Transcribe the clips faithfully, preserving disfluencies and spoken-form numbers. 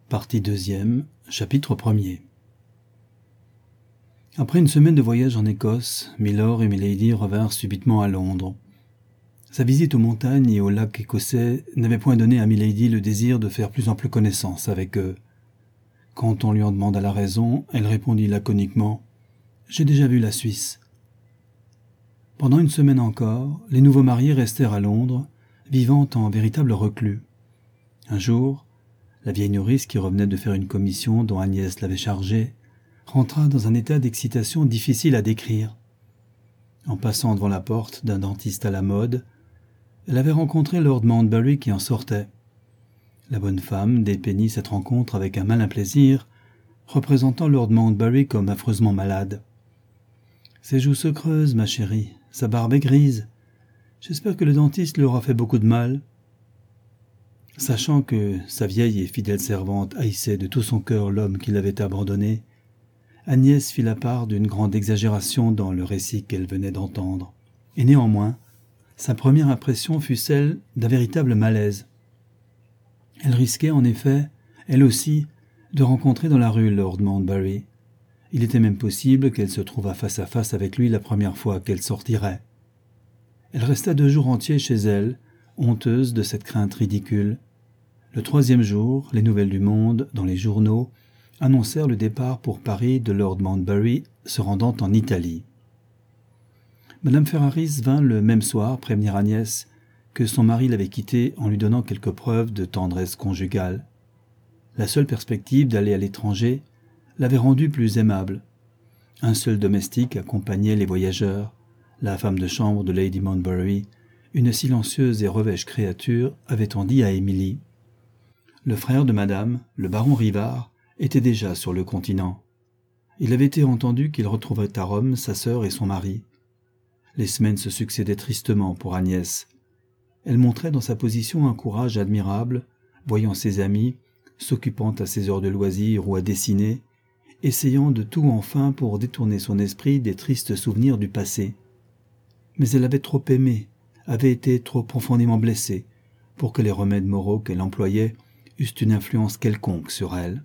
Partie deuxième, chapitre premier. Après une semaine de voyage en Écosse, Milord et Milady revinrent subitement à Londres. Sa visite aux montagnes et aux lacs écossais n'avait point donné à Milady le désir de faire plus ample connaissance avec eux. Quand on lui en demanda la raison, elle répondit laconiquement « J'ai déjà vu la Suisse ». Pendant une semaine encore, les nouveaux mariés restèrent à Londres, vivant en véritables reclus. Un jour, la vieille nourrice qui revenait de faire une commission dont Agnès l'avait chargée rentra dans un état d'excitation difficile à décrire. En passant devant la porte d'un dentiste à la mode, elle avait rencontré Lord Mountbury qui en sortait. La bonne femme dépeignit cette rencontre avec un malin plaisir, représentant Lord Mountbury comme affreusement malade. « Ses joues se creusent, ma chérie, sa barbe est grise. J'espère que le dentiste lui aura fait beaucoup de mal. » Sachant que sa vieille et fidèle servante haïssait de tout son cœur l'homme qui l'avait abandonnée, Agnès fit la part d'une grande exagération dans le récit qu'elle venait d'entendre. Et néanmoins, sa première impression fut celle d'un véritable malaise. Elle risquait en effet, elle aussi, de rencontrer dans la rue Lord Mountbury. Il était même possible qu'elle se trouvât face à face avec lui la première fois qu'elle sortirait. Elle resta deux jours entiers chez elle, honteuse de cette crainte ridicule. Le troisième jour, les nouvelles du monde, dans les journaux, annoncèrent le départ pour Paris de Lord Mountbury se rendant en Italie. Madame Ferraris vint le même soir prévenir Agnès que son mari l'avait quittée en lui donnant quelques preuves de tendresse conjugale. La seule perspective d'aller à l'étranger l'avait rendue plus aimable. Un seul domestique accompagnait les voyageurs, la femme de chambre de Lady Mountbury, une silencieuse et revêche créature, avait-on dit à Émilie. Le frère de madame, le baron Rivard, était déjà sur le continent. Il avait été entendu qu'il retrouvait à Rome sa sœur et son mari. Les semaines se succédaient tristement pour Agnès. Elle montrait dans sa position un courage admirable, voyant ses amis, s'occupant à ses heures de loisirs ou à dessiner, essayant de tout enfin pour détourner son esprit des tristes souvenirs du passé. Mais elle avait trop aimé, avait été trop profondément blessée, pour que les remèdes moraux qu'elle employait eussent une influence quelconque sur elle.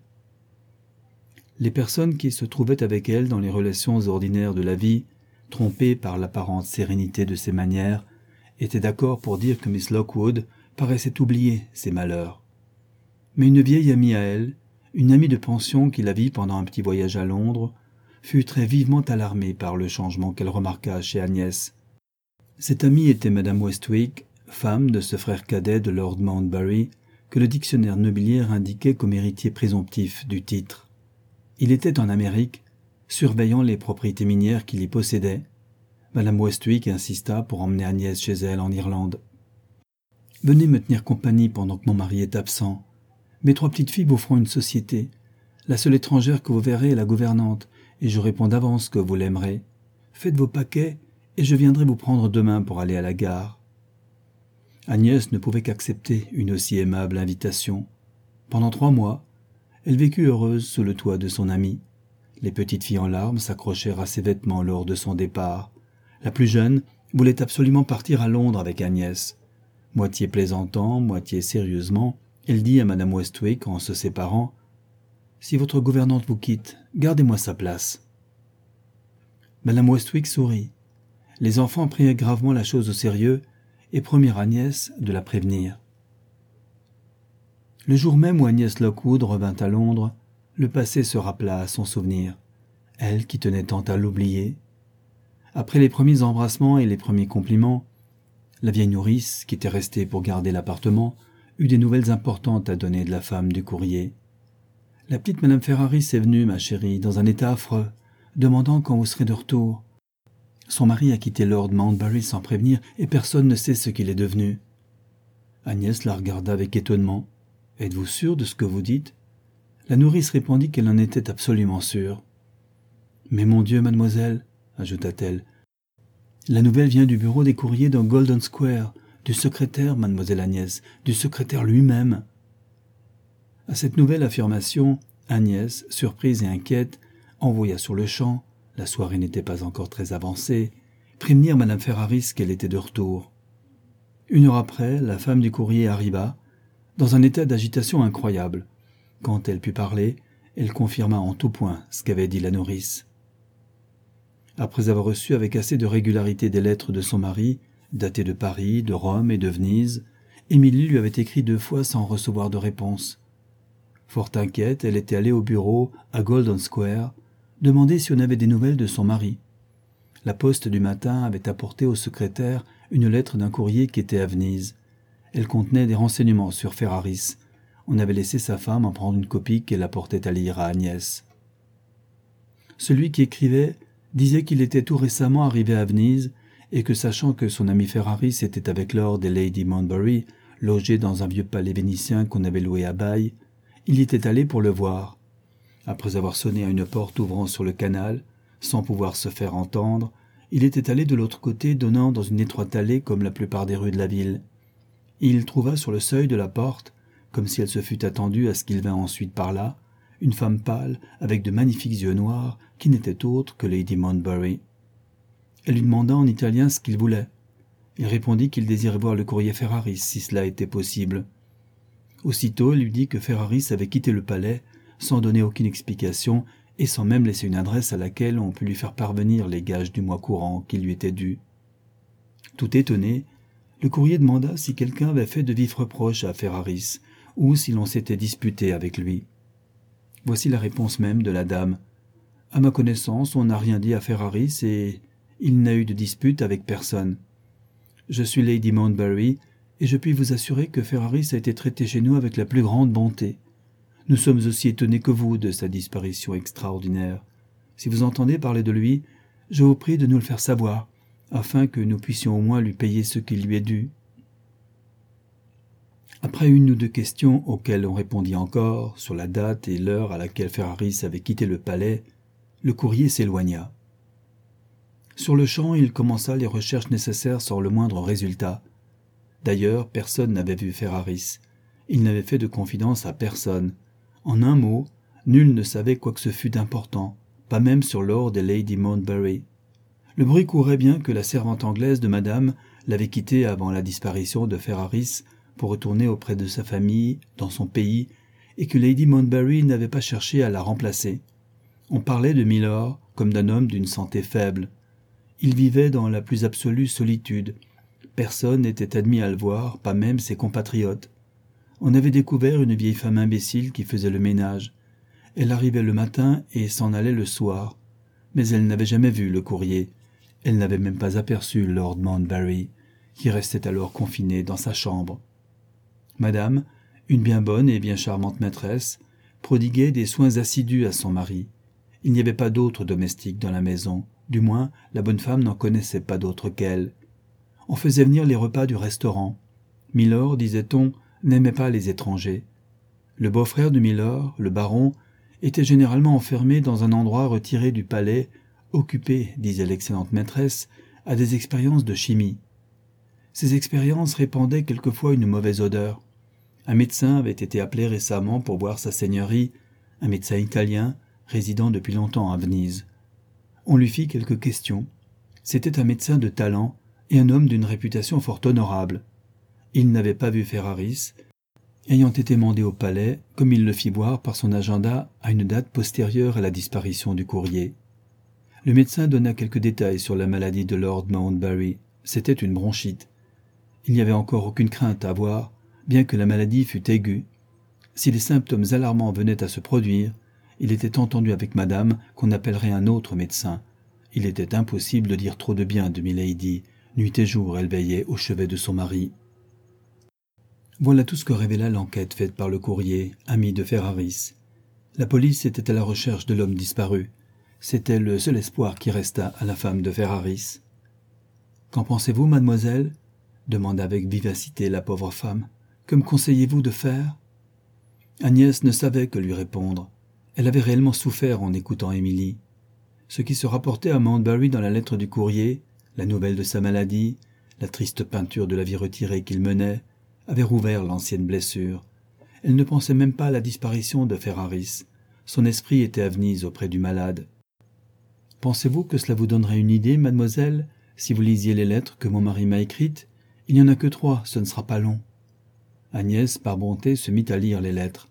Les personnes qui se trouvaient avec elle dans les relations ordinaires de la vie, trompées par l'apparente sérénité de ses manières, étaient d'accord pour dire que Miss Lockwood paraissait oublier ses malheurs. Mais une vieille amie à elle, une amie de pension qui la vit pendant un petit voyage à Londres, fut très vivement alarmée par le changement qu'elle remarqua chez Agnès. Cette amie était Madame Westwick, femme de ce frère cadet de Lord Mountbury, que le dictionnaire nobiliaire indiquait comme héritier présomptif du titre. Il était en Amérique, surveillant les propriétés minières qu'il y possédait. Madame Westwick insista pour emmener Agnès chez elle en Irlande. « Venez me tenir compagnie pendant que mon mari est absent. Mes trois petites filles vous feront une société. La seule étrangère que vous verrez est la gouvernante, et je réponds d'avance que vous l'aimerez. Faites vos paquets, et je viendrai vous prendre demain pour aller à la gare. » Agnès ne pouvait qu'accepter une aussi aimable invitation. Pendant trois mois, elle vécut heureuse sous le toit de son amie. Les petites filles en larmes s'accrochèrent à ses vêtements lors de son départ. La plus jeune voulait absolument partir à Londres avec Agnès. Moitié plaisantant, moitié sérieusement, elle dit à Madame Westwick en se séparant « Si votre gouvernante vous quitte, gardez-moi sa place. » Madame Westwick sourit. Les enfants prirent gravement la chose au sérieux et promirent Agnès de la prévenir. Le jour même où Agnès Lockwood revint à Londres, le passé se rappela à son souvenir, elle qui tenait tant à l'oublier. Après les premiers embrassements et les premiers compliments, la vieille nourrice, qui était restée pour garder l'appartement, eut des nouvelles importantes à donner de la femme du courrier. « La petite Madame Ferraris est venue, ma chérie, dans un état affreux, demandant quand vous serez de retour. Son mari a quitté Lord Mountbury sans prévenir, et personne ne sait ce qu'il est devenu. » Agnès la regarda avec étonnement. « Êtes-vous sûre de ce que vous dites ?» La nourrice répondit qu'elle en était absolument sûre. « Mais mon Dieu, mademoiselle, » ajouta-t-elle, « la nouvelle vient du bureau des courriers dans Golden Square, du secrétaire, mademoiselle Agnès, du secrétaire lui-même. » À cette nouvelle affirmation, Agnès, surprise et inquiète, envoya sur le champ, la soirée n'était pas encore très avancée, prévenir Madame Ferraris qu'elle était de retour. Une heure après, la femme du courrier arriva, dans un état d'agitation incroyable. Quand elle put parler, elle confirma en tout point ce qu'avait dit la nourrice. Après avoir reçu avec assez de régularité des lettres de son mari, datées de Paris, de Rome et de Venise, Émilie lui avait écrit deux fois sans recevoir de réponse. Fort inquiète, elle était allée au bureau, à Golden Square, demander si on avait des nouvelles de son mari. La poste du matin avait apporté au secrétaire une lettre d'un courrier qui était à Venise. Elle contenait des renseignements sur Ferraris. On avait laissé sa femme en prendre une copie qu'elle apportait à lire à Agnès. Celui qui écrivait disait qu'il était tout récemment arrivé à Venise et que, sachant que son ami Ferraris était avec Lord et Lady Montbury, logé dans un vieux palais vénitien qu'on avait loué à bail, il y était allé pour le voir. Après avoir sonné à une porte ouvrant sur le canal, sans pouvoir se faire entendre, il était allé de l'autre côté, donnant dans une étroite allée comme la plupart des rues de la ville. Il trouva sur le seuil de la porte, comme si elle se fût attendue à ce qu'il vînt ensuite par là, une femme pâle avec de magnifiques yeux noirs qui n'était autre que Lady Montbury. Elle lui demanda en italien ce qu'il voulait. Il répondit qu'il désirait voir le courrier Ferraris si cela était possible. Aussitôt, elle lui dit que Ferraris avait quitté le palais sans donner aucune explication et sans même laisser une adresse à laquelle on put lui faire parvenir les gages du mois courant qui lui étaient dus. Tout étonné, le courrier demanda si quelqu'un avait fait de vifs reproches à Ferraris ou si l'on s'était disputé avec lui. Voici la réponse même de la dame. « À ma connaissance, on n'a rien dit à Ferraris et il n'a eu de dispute avec personne. Je suis Lady Montbury et je puis vous assurer que Ferraris a été traité chez nous avec la plus grande bonté. Nous sommes aussi étonnés que vous de sa disparition extraordinaire. Si vous entendez parler de lui, je vous prie de nous le faire savoir, afin que nous puissions au moins lui payer ce qui lui est dû. » Après une ou deux questions auxquelles on répondit encore, sur la date et l'heure à laquelle Ferraris avait quitté le palais, le courrier s'éloigna. Sur-le-champ, il commença les recherches nécessaires sans le moindre résultat. D'ailleurs, personne n'avait vu Ferraris. Il n'avait fait de confidence à personne. En un mot, nul ne savait quoi que ce fût d'important, pas même sur Lord et Lady Montbury. Le bruit courait bien que la servante anglaise de madame l'avait quitté avant la disparition de Ferraris pour retourner auprès de sa famille, dans son pays, et que Lady Montbury n'avait pas cherché à la remplacer. On parlait de Milord comme d'un homme d'une santé faible. Il vivait dans la plus absolue solitude. Personne n'était admis à le voir, pas même ses compatriotes. On avait découvert une vieille femme imbécile qui faisait le ménage. Elle arrivait le matin et s'en allait le soir. Mais elle n'avait jamais vu le courrier. Elle n'avait même pas aperçu Lord Montbury, qui restait alors confiné dans sa chambre. Madame, une bien bonne et bien charmante maîtresse, prodiguait des soins assidus à son mari. Il n'y avait pas d'autre domestique dans la maison, du moins la bonne femme n'en connaissait pas d'autre qu'elle. On faisait venir les repas du restaurant. Milord, disait-on, n'aimait pas les étrangers. Le beau-frère de Milord, le baron, était généralement enfermé dans un endroit retiré du palais, occupé, disait l'excellente maîtresse, à des expériences de chimie. Ces expériences répandaient quelquefois une mauvaise odeur. Un médecin avait été appelé récemment pour voir sa seigneurie, un médecin italien, résidant depuis longtemps à Venise. On lui fit quelques questions. C'était un médecin de talent et un homme d'une réputation fort honorable. Il n'avait pas vu Ferraris, ayant été mandé au palais, comme il le fit voir par son agenda, à une date postérieure à la disparition du courrier. Le médecin donna quelques détails sur la maladie de Lord Montbury. C'était une bronchite. Il n'y avait encore aucune crainte à avoir, bien que la maladie fût aiguë. Si les symptômes alarmants venaient à se produire, il était entendu avec madame qu'on appellerait un autre médecin. Il était impossible de dire trop de bien de Milady. Nuit et jour, elle veillait au chevet de son mari. Voilà tout ce que révéla l'enquête faite par le courrier, ami de Ferraris. La police était à la recherche de l'homme disparu. C'était le seul espoir qui restât à la femme de Ferraris. « Qu'en pensez-vous, mademoiselle » demanda avec vivacité la pauvre femme. « Que me conseillez-vous de faire ?» Agnès ne savait que lui répondre. Elle avait réellement souffert en écoutant Émilie. Ce qui se rapportait à Montbury dans la lettre du courrier, la nouvelle de sa maladie, la triste peinture de la vie retirée qu'il menait, avait rouvert l'ancienne blessure. Elle ne pensait même pas à la disparition de Ferraris. Son esprit était à Venise auprès du malade. « Pensez-vous que cela vous donnerait une idée, mademoiselle, si vous lisiez les lettres que mon mari m'a écrites? Il n'y en a que trois, ce ne sera pas long. » Agnès, par bonté, se mit à lire les lettres.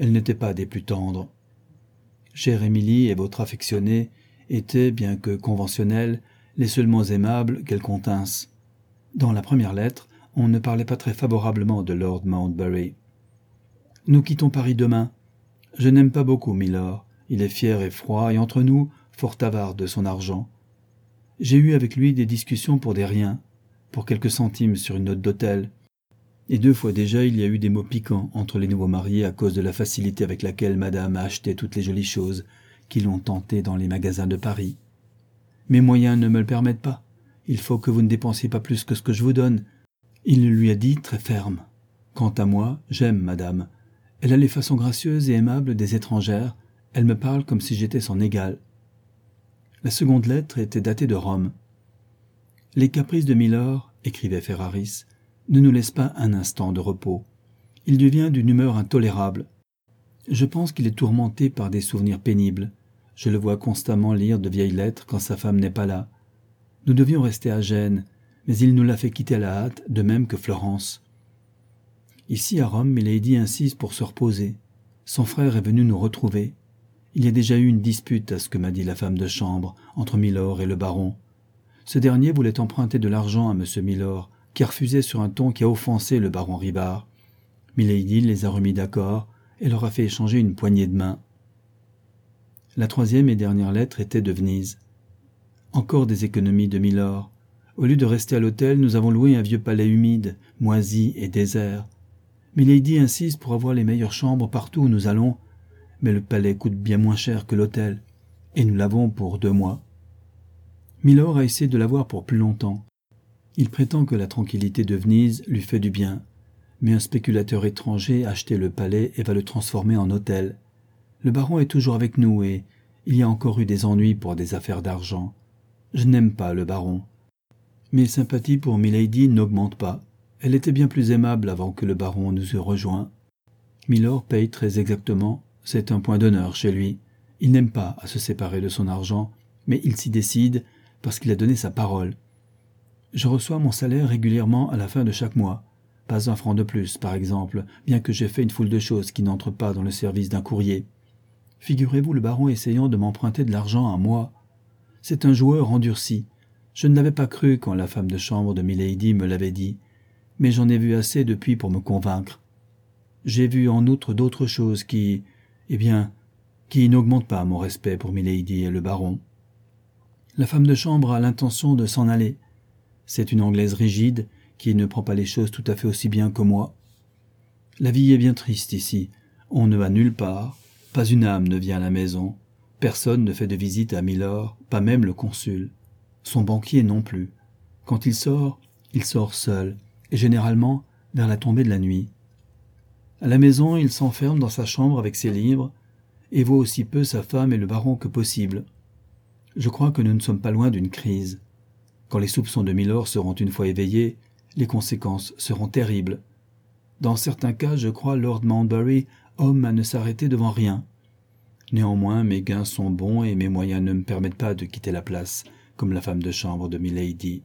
elles n'étaient pas des plus tendres. Chère Émilie et votre affectionnée étaient, bien que conventionnels, les seuls mots aimables qu'elles continssent. Dans la première lettre, on ne parlait pas très favorablement de Lord Mountbury. « Nous quittons Paris demain. Je n'aime pas beaucoup Milord. Il est fier et froid, et entre nous, fort avare de son argent. J'ai eu avec lui des discussions pour des riens, pour quelques centimes sur une note d'hôtel. Et deux fois déjà il y a eu des mots piquants entre les nouveaux mariés à cause de la facilité avec laquelle madame a acheté toutes les jolies choses qui l'ont tenté dans les magasins de Paris. Mes moyens ne me le permettent pas. Il faut que vous ne dépensiez pas plus que ce que je vous donne. » Il lui a dit très ferme. « Quant à moi, j'aime madame. Elle a les façons gracieuses et aimables des étrangères. Elle me parle comme si j'étais son égal. » La seconde lettre était datée de Rome. « Les caprices de Milord, écrivait Ferraris, ne nous laissent pas un instant de repos. Il devient d'une humeur intolérable. Je pense qu'il est tourmenté par des souvenirs pénibles. Je le vois constamment lire de vieilles lettres quand sa femme n'est pas là. Nous devions rester à Gênes, mais il nous l'a fait quitter à la hâte, de même que Florence. Ici à Rome, Milady insiste pour se reposer. Son frère est venu nous retrouver. Il y a déjà eu une dispute, à ce que m'a dit la femme de chambre, entre Milord et le baron. Ce dernier voulait emprunter de l'argent à M. Milord, qui refusait sur un ton qui a offensé le baron Ribard. Milady les a remis d'accord et leur a fait échanger une poignée de main. La troisième et dernière lettre était de Venise. Encore des économies de Milord. Au lieu de rester à l'hôtel, nous avons loué un vieux palais humide, moisi et désert. Milady insiste pour avoir les meilleures chambres partout où nous allons, mais le palais coûte bien moins cher que l'hôtel, et nous l'avons pour deux mois. Milord a essayé de l'avoir pour plus longtemps. Il prétend que la tranquillité de Venise lui fait du bien, mais un spéculateur étranger a acheté le palais et va le transformer en hôtel. Le baron est toujours avec nous et il y a encore eu des ennuis pour des affaires d'argent. Je n'aime pas le baron. Mes sympathies pour Milady n'augmentent pas. Elle était bien plus aimable avant que le baron nous eût rejoints. Milord paye très exactement, c'est un point d'honneur chez lui. Il n'aime pas à se séparer de son argent, mais il s'y décide parce qu'il a donné sa parole. Je reçois mon salaire régulièrement à la fin de chaque mois. Pas un franc de plus, par exemple, bien que j'ai fait une foule de choses qui n'entrent pas dans le service d'un courrier. Figurez-vous le baron essayant de m'emprunter de l'argent à moi. C'est un joueur endurci. Je ne l'avais pas cru quand la femme de chambre de Milady me l'avait dit, mais j'en ai vu assez depuis pour me convaincre. J'ai vu en outre d'autres choses qui, eh bien, qui n'augmentent pas mon respect pour Milady et le baron. La femme de chambre a l'intention de s'en aller. C'est une Anglaise rigide qui ne prend pas les choses tout à fait aussi bien que moi. La vie est bien triste ici. On ne va nulle part. Pas une âme ne vient à la maison. Personne ne fait de visite à Milord, pas même le consul. Son banquier non plus. Quand il sort, il sort seul, et généralement vers la tombée de la nuit. À la maison, il s'enferme dans sa chambre avec ses livres, et voit aussi peu sa femme et le baron que possible. Je crois que nous ne sommes pas loin d'une crise. Quand les soupçons de Milord seront une fois éveillés, les conséquences seront terribles. Dans certains cas, je crois Lord Mountbury homme à ne s'arrêter devant rien. Néanmoins, mes gains sont bons et mes moyens ne me permettent pas de quitter la place, comme la femme de chambre de Milady.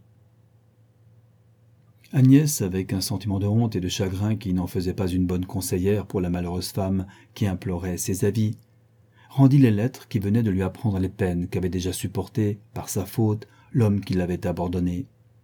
Agnès, avec un sentiment de honte et de chagrin qui n'en faisait pas une bonne conseillère pour la malheureuse femme qui implorait ses avis, rendit les lettres qui venaient de lui apprendre les peines qu'avait déjà supportées, par sa faute, l'homme qui l'avait abandonnée.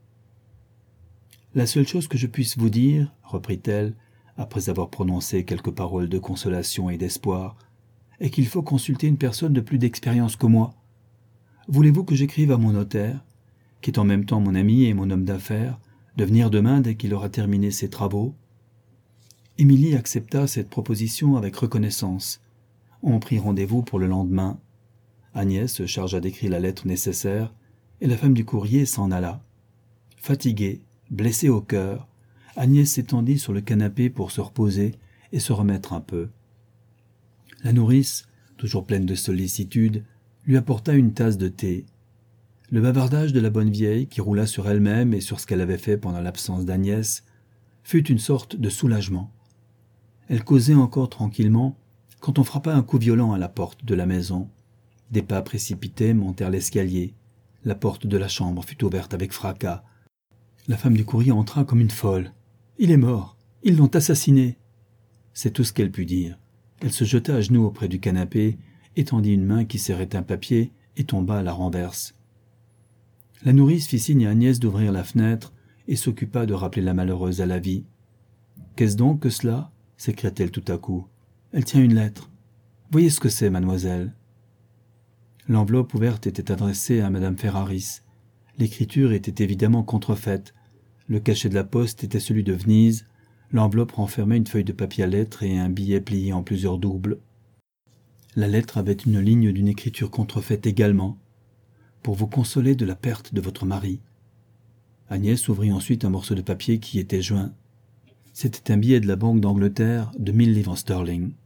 « La seule chose que je puisse vous dire, reprit-elle, après avoir prononcé quelques paroles de consolation et d'espoir, est qu'il faut consulter une personne de plus d'expérience que moi. Voulez-vous que j'écrive à mon notaire, qui est en même temps mon ami et mon homme d'affaires, de venir demain dès qu'il aura terminé ses travaux ?» Émilie accepta cette proposition avec reconnaissance. On prit rendez-vous pour le lendemain. Agnès se chargea d'écrire la lettre nécessaire, et la femme du courrier s'en alla. Fatiguée, blessée au cœur, Agnès s'étendit sur le canapé pour se reposer et se remettre un peu. La nourrice, toujours pleine de sollicitude, lui apporta une tasse de thé. Le bavardage de la bonne vieille, qui roula sur elle-même et sur ce qu'elle avait fait pendant l'absence d'Agnès, fut une sorte de soulagement. Elle causait encore tranquillement quand on frappa un coup violent à la porte de la maison. Des pas précipités montèrent l'escalier. La porte de la chambre fut ouverte avec fracas. La femme du courrier entra comme une folle. « Il est mort. Ils l'ont assassiné. » C'est tout ce qu'elle put dire. Elle se jeta à genoux auprès du canapé, étendit une main qui serrait un papier et tomba à la renverse. La nourrice fit signe à Agnès d'ouvrir la fenêtre et s'occupa de rappeler la malheureuse à la vie. « Qu'est-ce donc que cela » s'écria-t-elle tout à coup. « Elle tient une lettre. Voyez ce que c'est, mademoiselle. » L'enveloppe ouverte était adressée à madame Ferraris. L'écriture était évidemment contrefaite. Le cachet de la poste était celui de Venise. L'enveloppe renfermait une feuille de papier à lettres et un billet plié en plusieurs doubles. La lettre avait une ligne d'une écriture contrefaite également. « Pour vous consoler de la perte de votre mari. » Agnès ouvrit ensuite un morceau de papier qui était joint. C'était un billet de la Banque d'Angleterre de mille livres sterling.